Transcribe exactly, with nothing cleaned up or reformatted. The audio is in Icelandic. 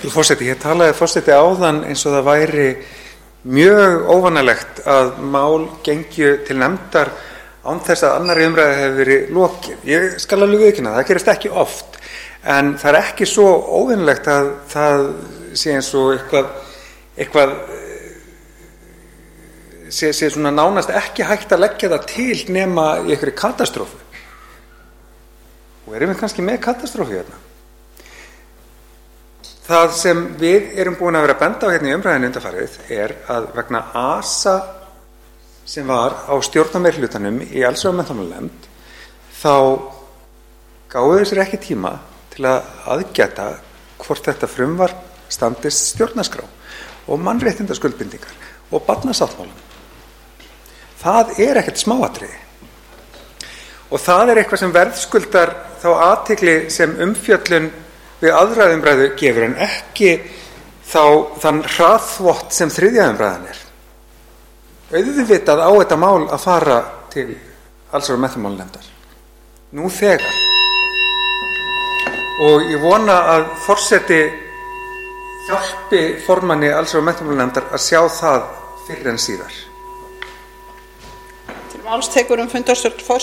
Frú forseti, ég talaði forseti áðan eins og það væri mjög óvanalegt að mál gengju til nefndar án þess að annarri umræðu hefur verið lokið. Ég skal alveg viðurkenna, það gerist ekki oft, en það er ekki svo óvenjulegt að það sé eins og eitthvað, eitthvað sé, sé svona nánast ekki hægt að leggja það til nema í einhverri katastrófu. Og erum við kannski með katastrófu hérna? Það sem við erum búin að vera að benda á hérna í umræðinu undanfarið er að vegna asa sem var á stjórnarmeirihlutanum í allsherjar- og menntamálanefnd þá gáfu þeir sér ekki tíma til að aðgæta hvort þetta frumvarp standist stjórnarskrá og mannréttindaskuldbindingar og barnasáttmálann. Það er ekkert smáatriði. Og það er eitthvað sem verðskuldar þá athygli sem umfjöllun við aðra umræðu gefur en ekki þá þann hraðþvott sem þriðja umræðan er. Auðvitað á þetta mál að fara til allsherjar- og menntamálanefndar. Nú þegar. Og ég vona að forseti hjálpi formanni allsherjar- og menntamálanefndar að sjá það fyrr en síðar. Til máls tekur um fundarstjórn forseta.